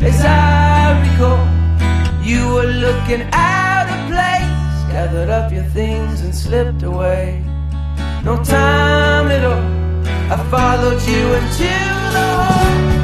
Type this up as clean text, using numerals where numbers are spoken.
As I recall, you were looking out of place, gathered up your things and slipped away. No time at all, I followed you into the hall.